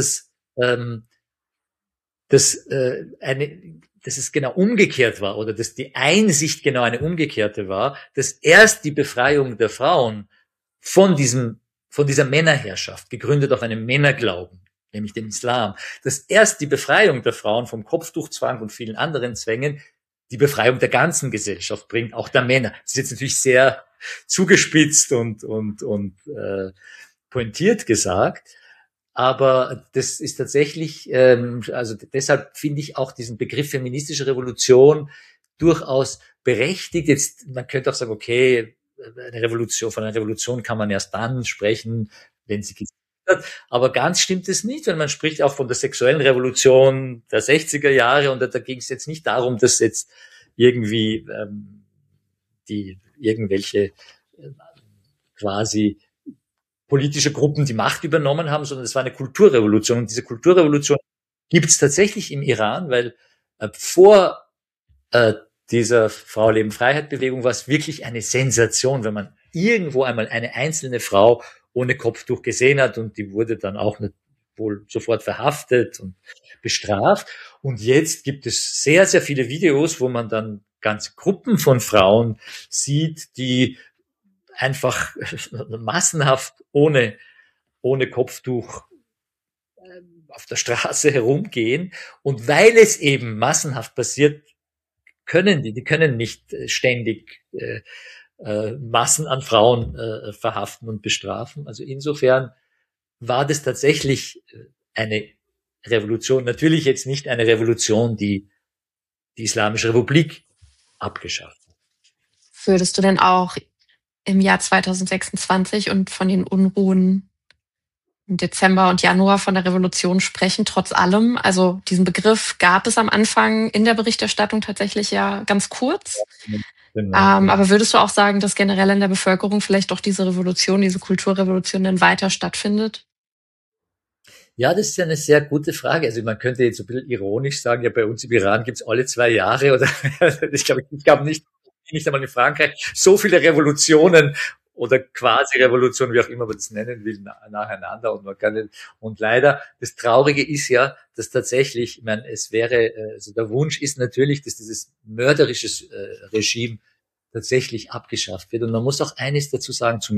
es genau umgekehrt war oder dass die Einsicht genau eine umgekehrte war, dass erst die Befreiung der Frauen von dieser Männerherrschaft, gegründet auf einem Männerglauben, nämlich dem Islam, dass erst die Befreiung der Frauen vom Kopftuchzwang und vielen anderen Zwängen die Befreiung der ganzen Gesellschaft bringt, auch der Männer. Das ist jetzt natürlich sehr zugespitzt und pointiert gesagt, aber das ist tatsächlich, also deshalb finde ich auch diesen Begriff feministische Revolution durchaus berechtigt. Jetzt, man könnte auch sagen, okay, von einer Revolution kann man erst dann sprechen, wenn sie gesiegt hat. Aber ganz stimmt es nicht, weil man spricht auch von der sexuellen Revolution der 60er Jahre und da ging es jetzt nicht darum, dass jetzt irgendwie irgendwelche quasi politische Gruppen die Macht übernommen haben, sondern es war eine Kulturrevolution. Und diese Kulturrevolution gibt es tatsächlich im Iran, weil vor dieser Frau Leben Freiheit Bewegung war es wirklich eine Sensation, wenn man irgendwo einmal eine einzelne Frau ohne Kopftuch gesehen hat, und die wurde dann auch wohl sofort verhaftet und bestraft. Und jetzt gibt es sehr, sehr viele Videos, wo man dann ganze Gruppen von Frauen sieht, die einfach massenhaft ohne Kopftuch auf der Straße herumgehen. Und weil es eben massenhaft passiert, können die können nicht ständig Massen an Frauen verhaften und bestrafen. Also insofern war das tatsächlich eine Revolution. Natürlich jetzt nicht eine Revolution, die Islamische Republik abgeschafft hat. Würdest du denn auch im Jahr 2026 und von den Unruhen im Dezember und Januar von der Revolution sprechen, trotz allem? Also diesen Begriff gab es am Anfang in der Berichterstattung tatsächlich ja ganz kurz. Genau. Aber würdest du auch sagen, dass generell in der Bevölkerung vielleicht doch diese Revolution, diese Kulturrevolution dann weiter stattfindet? Ja, das ist ja eine sehr gute Frage. Also man könnte jetzt ein bisschen ironisch sagen, ja, bei uns im Iran gibt's alle 2 Jahre oder ich glaube nicht einmal in Frankreich so viele Revolutionen oder quasi Revolutionen, wie auch immer man das nennen will, nacheinander, und man kann nicht, und leider, das Traurige ist ja, dass tatsächlich, ich meine, also der Wunsch ist natürlich, dass dieses mörderische Regime tatsächlich abgeschafft wird. Und man muss auch eines dazu sagen zum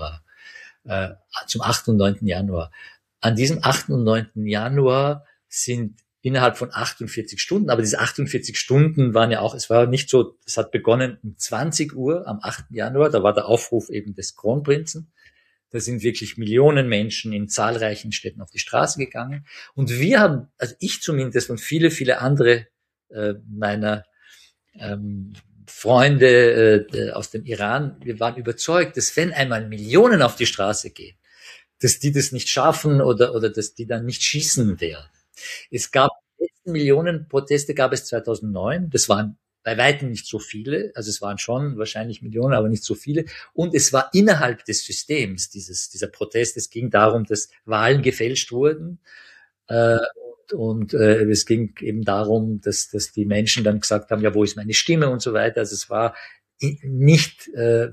8. und 9. Januar. An diesem 8. und 9. Januar sind innerhalb von 48 Stunden, aber diese 48 Stunden waren ja auch, es war nicht so, es hat begonnen um 20 Uhr am 8. Januar, da war der Aufruf eben des Kronprinzen. Da sind wirklich Millionen Menschen in zahlreichen Städten auf die Straße gegangen. Und wir haben, also ich zumindest und viele, viele andere meiner Freunde aus dem Iran, wir waren überzeugt, dass wenn einmal Millionen auf die Straße gehen, dass die das nicht schaffen oder dass die dann nicht schießen werden. Es gab, die letzten Millionenproteste gab es 2009. Das waren bei weitem nicht so viele. Also es waren schon wahrscheinlich Millionen, aber nicht so viele. Und es war innerhalb des Systems, dieser Protest. Es ging darum, dass Wahlen gefälscht wurden. Und es ging eben darum, dass die Menschen dann gesagt haben, ja, wo ist meine Stimme und so weiter. Also es war nicht,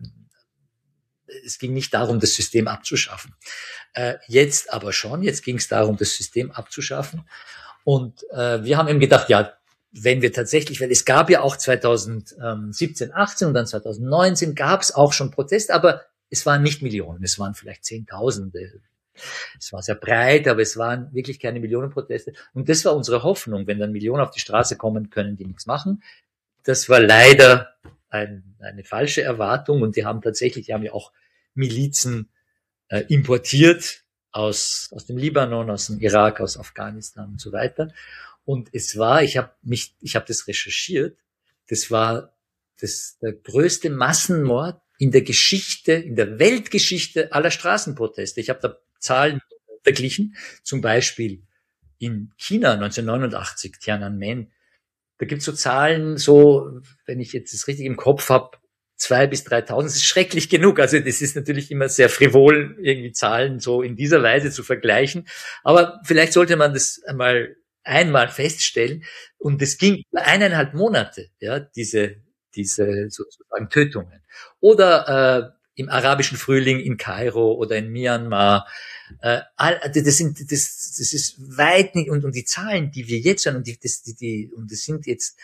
es ging nicht darum, das System abzuschaffen. Jetzt aber schon, jetzt ging es darum, das System abzuschaffen. Und wir haben eben gedacht, ja, wenn wir tatsächlich, weil es gab ja auch 2017, 18 und dann 2019 gab es auch schon Proteste, aber es waren nicht Millionen, es waren vielleicht Zehntausende, Es war sehr breit, aber es waren wirklich keine Millionenproteste. Und das war unsere Hoffnung, wenn dann Millionen auf die Straße kommen, können die nichts machen. Das war leider eine falsche Erwartung und die haben ja auch Milizen importiert aus dem Libanon, aus dem Irak, aus Afghanistan und so weiter. Und es war, ich habe das recherchiert, das war der größte Massenmord in der Geschichte, in der Weltgeschichte aller Straßenproteste. Ich habe da Zahlen verglichen, zum Beispiel in China 1989, Tiananmen. Da gibt's so Zahlen, so, wenn ich jetzt das richtig im Kopf habe, 2.000 bis 3.000, das ist schrecklich genug. Also das ist natürlich immer sehr frivol, irgendwie Zahlen so in dieser Weise zu vergleichen. Aber vielleicht sollte man das einmal feststellen. Und es ging über 1,5 Monate, ja, diese sozusagen Tötungen. Oder im arabischen Frühling in Kairo oder in Myanmar. Das ist weit nicht, und die Zahlen, die wir jetzt hören, und das sind jetzt,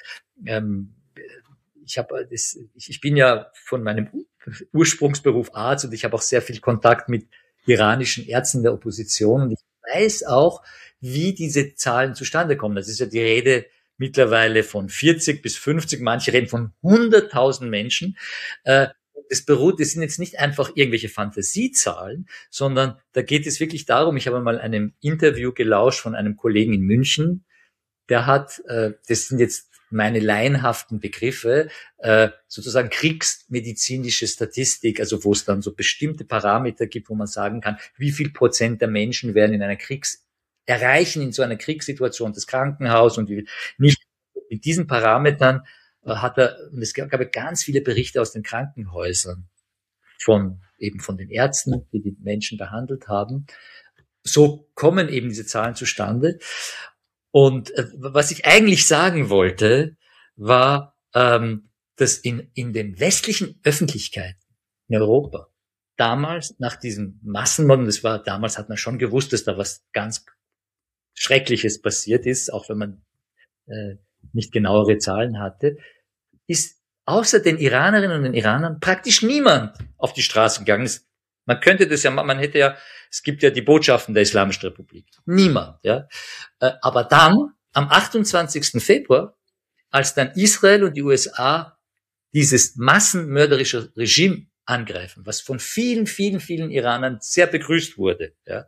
ich bin ja von meinem Ursprungsberuf Arzt und ich habe auch sehr viel Kontakt mit iranischen Ärzten der Opposition und ich weiß auch, wie diese Zahlen zustande kommen. Das ist ja die Rede mittlerweile von 40 bis 50, manche reden von 100.000 Menschen. Das sind jetzt nicht einfach irgendwelche Fantasiezahlen, sondern da geht es wirklich darum, ich habe mal einem Interview gelauscht von einem Kollegen in München, der hat, das sind jetzt meine laienhaften Begriffe, sozusagen kriegsmedizinische Statistik, also wo es dann so bestimmte Parameter gibt, wo man sagen kann, wie viel Prozent der Menschen werden erreichen in so einer Kriegssituation das Krankenhaus und wie nicht. Mit diesen Parametern und es gab ganz viele Berichte aus den Krankenhäusern von den Ärzten, die die Menschen behandelt haben. So kommen eben diese Zahlen zustande. Und was ich eigentlich sagen wollte, war, dass in den westlichen Öffentlichkeiten in Europa damals nach diesem Massenmord, damals hat man schon gewusst, dass da was ganz Schreckliches passiert ist, auch wenn man nicht genauere Zahlen hatte, ist außer den Iranerinnen und den Iranern praktisch niemand auf die Straßen gegangen. Man könnte das ja, es gibt ja die Botschaften der Islamischen Republik. Niemand, ja. Aber dann, am 28. Februar, als dann Israel und die USA dieses massenmörderische Regime angreifen, was von vielen, vielen, vielen Iranern sehr begrüßt wurde, ja,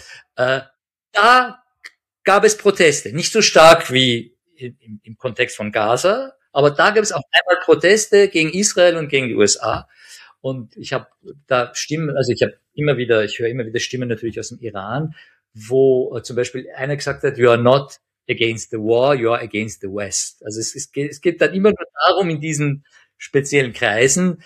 da gab es Proteste. Nicht so stark wie im Kontext von Gaza, aber da gab es auf einmal Proteste gegen Israel und gegen die USA. Und ich habe da Stimmen, ich höre immer wieder Stimmen natürlich aus dem Iran, wo zum Beispiel einer gesagt hat, you are not against the war, you are against the West. Also es geht dann immer nur darum, in diesen speziellen Kreisen,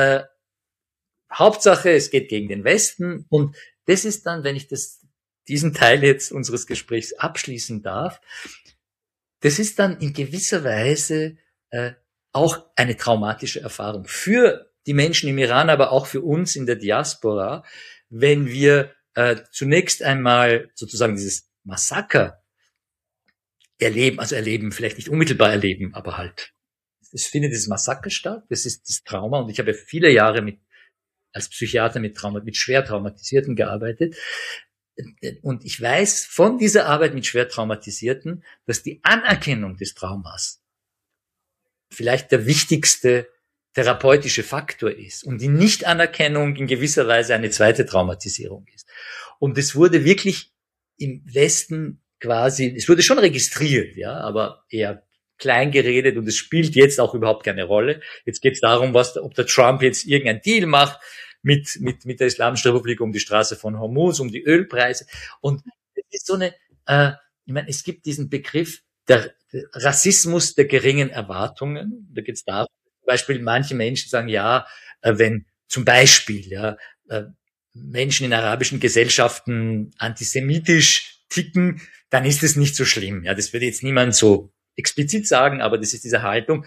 Hauptsache, es geht gegen den Westen. Und das ist dann, wenn ich diesen Teil jetzt unseres Gesprächs abschließen darf, das ist dann in gewisser Weise auch eine traumatische Erfahrung für die Menschen im Iran, aber auch für uns in der Diaspora, wenn wir zunächst einmal sozusagen dieses Massaker erleben, vielleicht nicht unmittelbar erleben, aber halt, es findet dieses Massaker statt, das ist das Trauma, und ich habe viele Jahre als Psychiater mit schwer Traumatisierten gearbeitet. Und ich weiß von dieser Arbeit mit schwer Traumatisierten, dass die Anerkennung des Traumas vielleicht der wichtigste therapeutische Faktor ist und die Nichtanerkennung in gewisser Weise eine zweite Traumatisierung ist. Und es wurde wirklich im Westen es wurde schon registriert, ja, aber eher klein geredet, und es spielt jetzt auch überhaupt keine Rolle. Jetzt geht es darum, ob der Trump jetzt irgendein Deal macht mit der Islamischen Republik um die Straße von Hormuz, um die Ölpreise. Und es ist so es gibt diesen Begriff der Rassismus der geringen Erwartungen. Da geht es darum, zum Beispiel manche Menschen sagen, ja, wenn zum Beispiel Menschen in arabischen Gesellschaften antisemitisch ticken, dann ist es nicht so schlimm. Ja, das würde jetzt niemand so explizit sagen, aber das ist diese Haltung.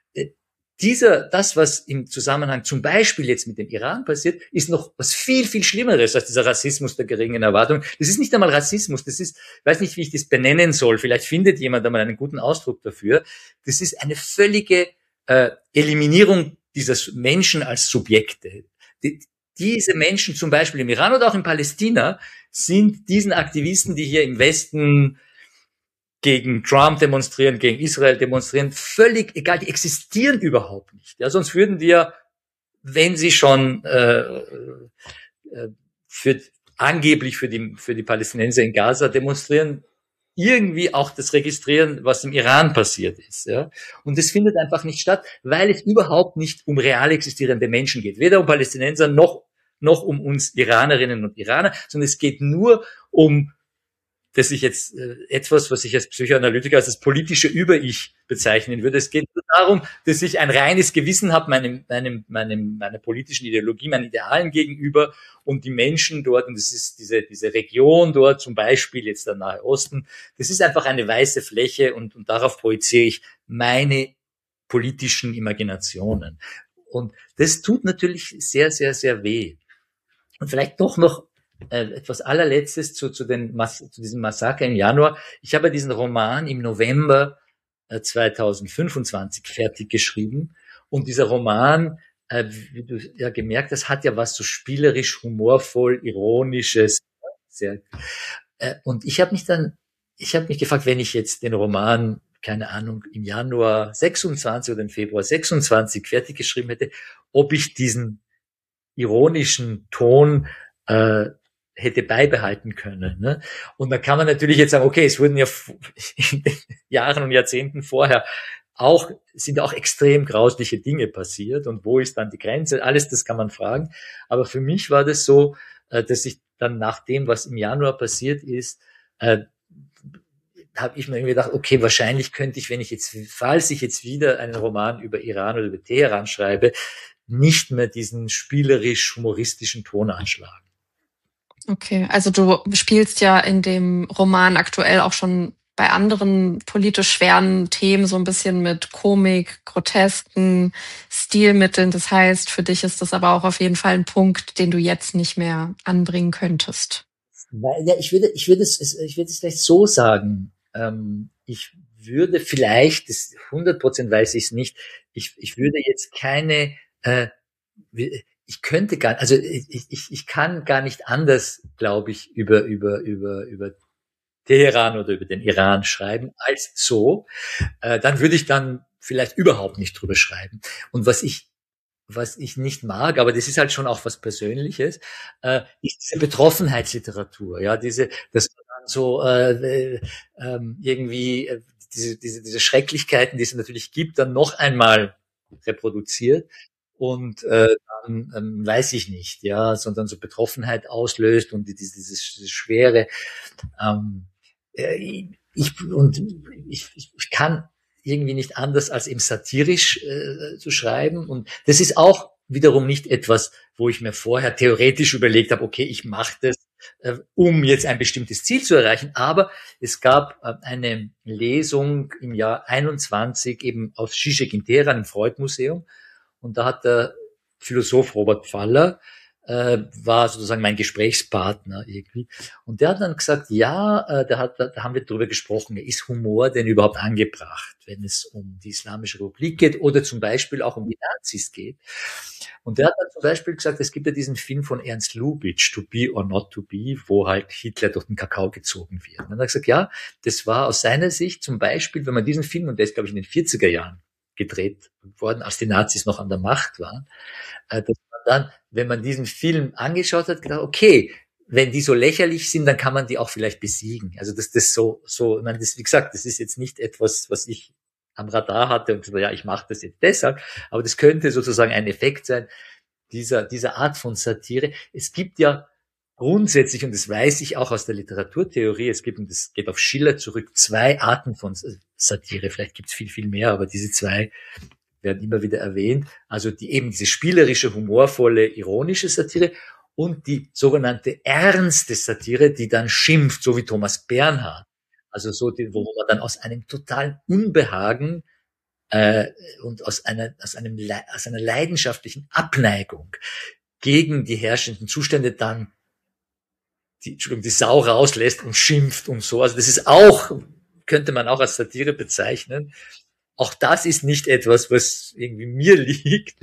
Das, was im Zusammenhang zum Beispiel jetzt mit dem Iran passiert, ist noch was viel, viel Schlimmeres als dieser Rassismus der geringen Erwartung. Das ist nicht einmal Rassismus, ich weiß nicht, wie ich das benennen soll, vielleicht findet jemand einmal einen guten Ausdruck dafür. Das ist eine völlige Eliminierung dieser Menschen als Subjekte. diese Menschen zum Beispiel im Iran oder auch in Palästina sind diesen Aktivisten, die hier im Westen gegen Trump demonstrieren, gegen Israel demonstrieren, völlig egal, die existieren überhaupt nicht. Ja, sonst würden die ja, wenn sie schon angeblich für die Palästinenser in Gaza demonstrieren, irgendwie auch das registrieren, was im Iran passiert ist. Ja? Und das findet einfach nicht statt, weil es überhaupt nicht um real existierende Menschen geht. Weder um Palästinenser noch um uns Iranerinnen und Iraner, sondern es geht nur um dass ich jetzt etwas, was ich als Psychoanalytiker als das politische Über-Ich bezeichnen würde. Es geht nur darum, dass ich ein reines Gewissen habe meiner politischen Ideologie, meinen Idealen gegenüber und die Menschen dort, und das ist diese Region dort, zum Beispiel jetzt der Nahe Osten, das ist einfach eine weiße Fläche und darauf projiziere ich meine politischen Imaginationen. Und das tut natürlich sehr, sehr, sehr weh. Und vielleicht doch noch etwas allerletztes zu diesem Massaker im Januar. Ich habe diesen Roman im November 2025 fertig geschrieben und dieser Roman, wie du ja gemerkt hast, hat ja was so spielerisch, humorvoll, ironisches. Und ich habe mich gefragt, wenn ich jetzt den Roman, keine Ahnung, im Januar 26 oder im Februar 26 fertig geschrieben hätte, ob ich diesen ironischen Ton hätte beibehalten können. Ne? Und da kann man natürlich jetzt sagen, okay, es wurden ja in den Jahren und Jahrzehnten vorher sind auch extrem grausliche Dinge passiert und wo ist dann die Grenze? Alles das kann man fragen. Aber für mich war das so, dass ich dann nach dem, was im Januar passiert ist, habe ich mir irgendwie gedacht, okay, wahrscheinlich könnte ich, falls ich jetzt wieder einen Roman über Iran oder über Teheran schreibe, nicht mehr diesen spielerisch-humoristischen Ton anschlagen. Okay, also du spielst ja in dem Roman aktuell auch schon bei anderen politisch schweren Themen so ein bisschen mit Komik, grotesken Stilmitteln. Das heißt, für dich ist das aber auch auf jeden Fall ein Punkt, den du jetzt nicht mehr anbringen könntest. Ja, ich würde es vielleicht so sagen. Ich würde vielleicht, 100% weiß ich es nicht, ich würde jetzt keine ich könnte gar, also ich kann gar nicht anders, glaube ich, über Teheran oder über den Iran schreiben als so. Dann würde ich dann vielleicht überhaupt nicht drüber schreiben. Und was ich nicht mag, aber das ist halt schon auch was Persönliches, ist diese Betroffenheitsliteratur, ja, dass man dann so irgendwie diese Schrecklichkeiten, die es natürlich gibt, dann noch einmal reproduziert. Und dann weiß ich nicht, ja, sondern so Betroffenheit auslöst und diese Schwere. Ich kann irgendwie nicht anders als eben satirisch zu schreiben. Und das ist auch wiederum nicht etwas, wo ich mir vorher theoretisch überlegt habe, okay, ich mache das, um jetzt ein bestimmtes Ziel zu erreichen. Aber es gab eine Lesung im Jahr 21 eben auf Zizek in Teheran im Freud-Museum. Und da hat der Philosoph Robert Pfaller, war sozusagen mein Gesprächspartner irgendwie. Und der hat dann gesagt, ja, da haben wir drüber gesprochen, ist Humor denn überhaupt angebracht, wenn es um die Islamische Republik geht oder zum Beispiel auch um die Nazis geht. Und der hat dann zum Beispiel gesagt, es gibt ja diesen Film von Ernst Lubitsch, To Be or Not to Be, wo halt Hitler durch den Kakao gezogen wird. Und dann hat er gesagt, ja, das war aus seiner Sicht zum Beispiel, wenn man diesen Film, und der ist, glaube ich, in den 40er Jahren gedreht worden, als die Nazis noch an der Macht waren, dass man dann, wenn man diesen Film angeschaut hat, gedacht, okay, wenn die so lächerlich sind, dann kann man die auch vielleicht besiegen. Also das so, ich meine, das, wie gesagt, das ist jetzt nicht etwas, was ich am Radar hatte und gesagt, ja, ich mache das jetzt deshalb, aber das könnte sozusagen ein Effekt sein dieser Art von Satire. Es gibt ja grundsätzlich, und das weiß ich auch aus der Literaturtheorie, es gibt, und das geht auf Schiller zurück, 2 Arten von Satire. Vielleicht gibt es viel, viel mehr, aber diese 2 werden immer wieder erwähnt. Also diese spielerische, humorvolle, ironische Satire und die sogenannte ernste Satire, die dann schimpft, so wie Thomas Bernhard. Also so, wo man dann aus einem totalen Unbehagen und aus einer leidenschaftlichen Abneigung gegen die herrschenden Zustände dann die Sau rauslässt und schimpft und so. Also das ist auch, könnte man auch als Satire bezeichnen. Auch das ist nicht etwas, was irgendwie mir liegt.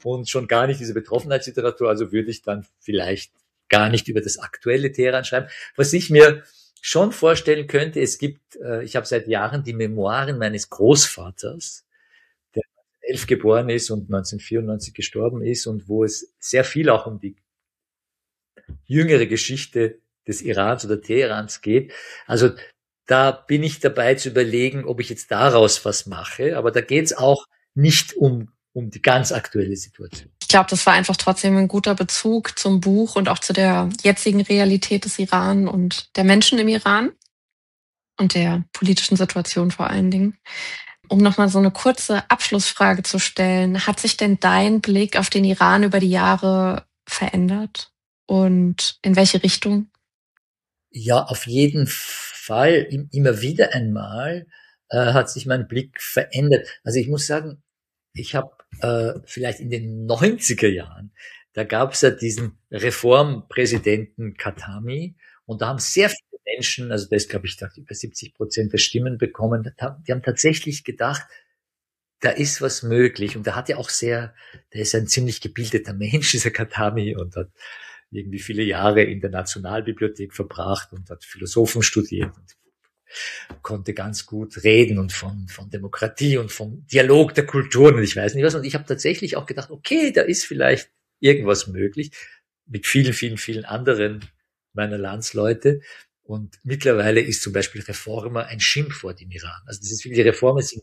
und schon gar nicht diese Betroffenheitsliteratur, also würde ich dann vielleicht gar nicht über das aktuelle Teheran schreiben. Was ich mir schon vorstellen könnte, ich habe seit Jahren die Memoiren meines Großvaters, der 1911 geboren ist und 1994 gestorben ist und wo es sehr viel auch um die jüngere Geschichte des Irans oder Teherans geht. Also da bin ich dabei zu überlegen, ob ich jetzt daraus was mache, aber da geht es auch nicht um die ganz aktuelle Situation. Ich glaube, das war einfach trotzdem ein guter Bezug zum Buch und auch zu der jetzigen Realität des Iran und der Menschen im Iran und der politischen Situation vor allen Dingen. Um nochmal so eine kurze Abschlussfrage zu stellen, hat sich denn dein Blick auf den Iran über die Jahre verändert? Und in welche Richtung? Ja, auf jeden Fall. Immer wieder einmal hat sich mein Blick verändert. Also ich muss sagen, ich habe vielleicht in den 90er Jahren, da gab es ja diesen Reformpräsidenten Khatami und da haben sehr viele Menschen, also da ist, glaube ich, über 70% der Stimmen bekommen, die haben tatsächlich gedacht, da ist was möglich. Und der ist ein ziemlich gebildeter Mensch, dieser Khatami, und hat irgendwie viele Jahre in der Nationalbibliothek verbracht und hat Philosophen studiert und konnte ganz gut reden und von Demokratie und vom Dialog der Kulturen und ich weiß nicht was. Und ich habe tatsächlich auch gedacht, okay, da ist vielleicht irgendwas möglich mit vielen, vielen, vielen anderen meiner Landsleute. Und mittlerweile ist zum Beispiel Reformer ein Schimpfwort im Iran. Also das ist die Reformer sind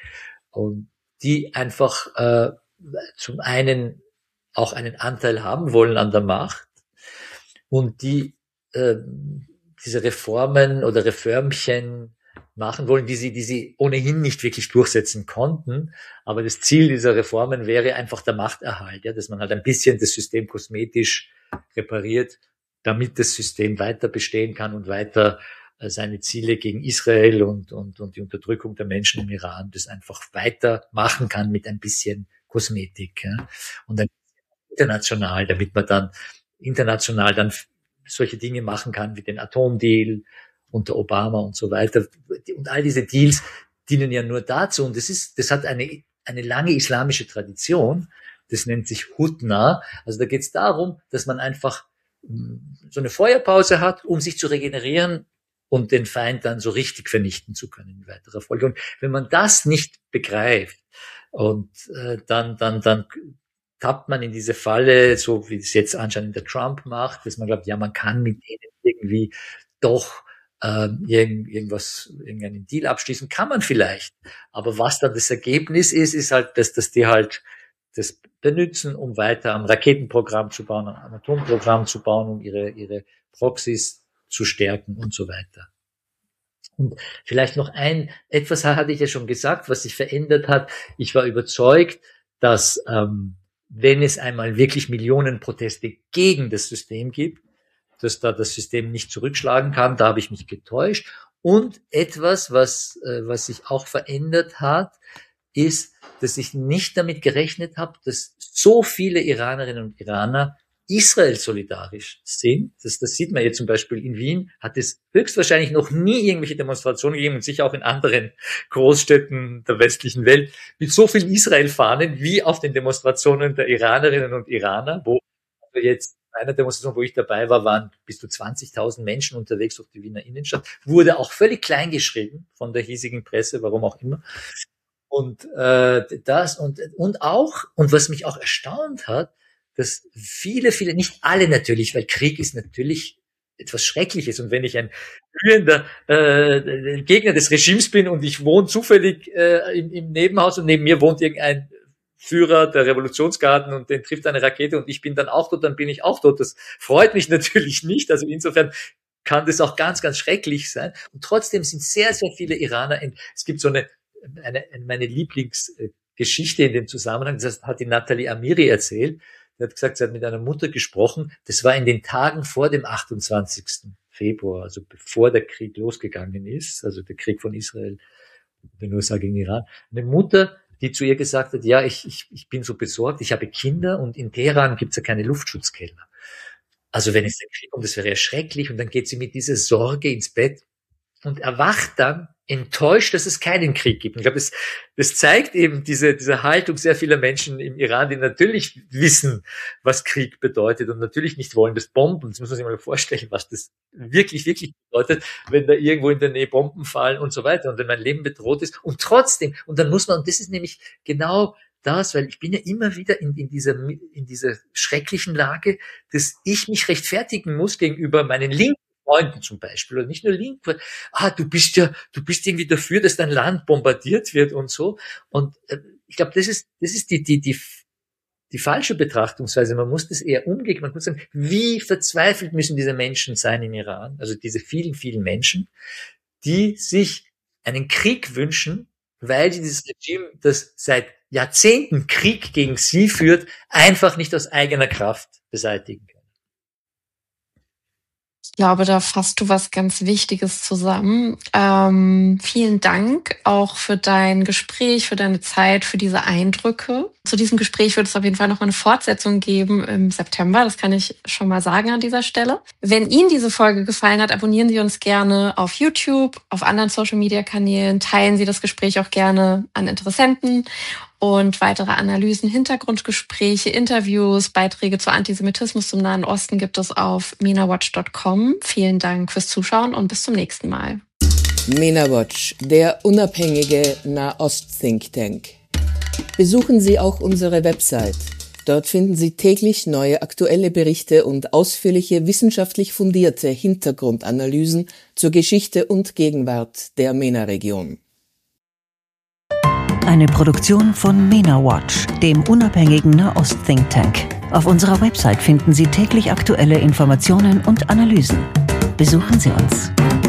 die einfach zum einen auch einen Anteil haben wollen an der Macht und die diese Reformen oder Reformchen machen wollen, die sie ohnehin nicht wirklich durchsetzen konnten. Aber das Ziel dieser Reformen wäre einfach der Machterhalt, ja, dass man halt ein bisschen das System kosmetisch repariert, damit das System weiter bestehen kann und weiter seine Ziele gegen Israel und die Unterdrückung der Menschen im Iran das einfach weiter machen kann mit ein bisschen Kosmetik. Ja. Und dann international, damit man dann international dann solche Dinge machen kann wie den Atomdeal unter Obama und so weiter. Und all diese Deals dienen ja nur dazu. Und das hat eine lange islamische Tradition. Das nennt sich Hudna. Also da geht es darum, dass man einfach so eine Feuerpause hat, um sich zu regenerieren und den Feind dann so richtig vernichten zu können in weiterer Folge. Und wenn man das nicht begreift und dann tappt man in diese Falle, so wie es jetzt anscheinend der Trump macht, dass man glaubt, ja, man kann mit denen irgendwie doch irgendeinen Deal abschließen, kann man vielleicht. Aber was dann das Ergebnis ist halt, dass die halt das benutzen, um weiter am Raketenprogramm zu bauen, am Atomprogramm zu bauen, um ihre Proxys zu stärken und so weiter. Und vielleicht noch etwas hatte ich ja schon gesagt, was sich verändert hat. Ich war überzeugt, dass wenn es einmal wirklich Millionen Proteste gegen das System gibt, dass da das System nicht zurückschlagen kann. Da habe ich mich getäuscht. Und etwas, was sich auch verändert hat, ist, dass ich nicht damit gerechnet habe, dass so viele Iranerinnen und Iraner Israel solidarisch sind. Das sieht man jetzt zum Beispiel in Wien, hat es höchstwahrscheinlich noch nie irgendwelche Demonstrationen gegeben und sicher auch in anderen Großstädten der westlichen Welt mit so vielen Israel-Fahnen wie auf den Demonstrationen der Iranerinnen und Iraner, wo jetzt bei einer Demonstration, wo ich dabei war, waren bis zu 20.000 Menschen unterwegs durch die Wiener Innenstadt, wurde auch völlig klein geschrieben von der hiesigen Presse, warum auch immer. Und das und auch, und was mich auch erstaunt hat, dass viele, nicht alle natürlich, weil Krieg ist natürlich etwas Schreckliches. Und wenn ich ein glühender Gegner des Regimes bin und ich wohne zufällig im Nebenhaus und neben mir wohnt irgendein Führer der Revolutionsgarden und den trifft eine Rakete und ich bin dann auch tot, dann bin ich auch tot. Das freut mich natürlich nicht. Also insofern kann das auch ganz, ganz schrecklich sein. Und trotzdem sind sehr, sehr viele Iraner, es gibt so meine Lieblingsgeschichte in dem Zusammenhang, das hat die Nathalie Amiri erzählt. Die hat gesagt, sie hat mit einer Mutter gesprochen. Das war in den Tagen vor dem 28. Februar, also bevor der Krieg losgegangen ist, also der Krieg von Israel, den USA gegen Iran. Eine Mutter, die zu ihr gesagt hat, ja, ich bin so besorgt, ich habe Kinder und in Teheran gibt's ja keine Luftschutzkeller. Also wenn es den Krieg kommt, das wäre ja schrecklich. Und dann geht sie mit dieser Sorge ins Bett und erwacht dann enttäuscht, dass es keinen Krieg gibt. Ich glaube, das zeigt eben diese Haltung sehr vieler Menschen im Iran, die natürlich wissen, was Krieg bedeutet und natürlich nicht wollen, das Bomben. Das muss man sich mal vorstellen, was das wirklich, wirklich bedeutet, wenn da irgendwo in der Nähe Bomben fallen und so weiter und wenn mein Leben bedroht ist. Und trotzdem, und dann muss man, und das ist nämlich genau das, weil ich bin ja immer wieder in dieser schrecklichen Lage, dass ich mich rechtfertigen muss gegenüber meinen linken Freunden zum Beispiel, oder nicht nur link, du bist irgendwie dafür, dass dein Land bombardiert wird und so. Und ich glaube, das ist die falsche Betrachtungsweise. Man muss das eher umgehen. Man muss sagen, wie verzweifelt müssen diese Menschen sein im Iran, also diese vielen, vielen Menschen, die sich einen Krieg wünschen, weil dieses Regime, das seit Jahrzehnten Krieg gegen sie führt, einfach nicht aus eigener Kraft beseitigen kann. Ich glaube, da fasst du was ganz Wichtiges zusammen. Vielen Dank auch für dein Gespräch, für deine Zeit, für diese Eindrücke. Zu diesem Gespräch wird es auf jeden Fall noch mal eine Fortsetzung geben im September. Das kann ich schon mal sagen an dieser Stelle. Wenn Ihnen diese Folge gefallen hat, abonnieren Sie uns gerne auf YouTube, auf anderen Social-Media-Kanälen. Teilen Sie das Gespräch auch gerne an Interessenten. Und weitere Analysen, Hintergrundgespräche, Interviews, Beiträge zu Antisemitismus im Nahen Osten gibt es auf menawatch.com. Vielen Dank fürs Zuschauen und bis zum nächsten Mal. MENA-WATCH, der unabhängige Nahost-Think Tank. Besuchen Sie auch unsere Website. Dort finden Sie täglich neue aktuelle Berichte und ausführliche wissenschaftlich fundierte Hintergrundanalysen zur Geschichte und Gegenwart der MENA-Region. Eine Produktion von MENA-WATCH, dem unabhängigen Nahost-Think Tank. Auf unserer Website finden Sie täglich aktuelle Informationen und Analysen. Besuchen Sie uns.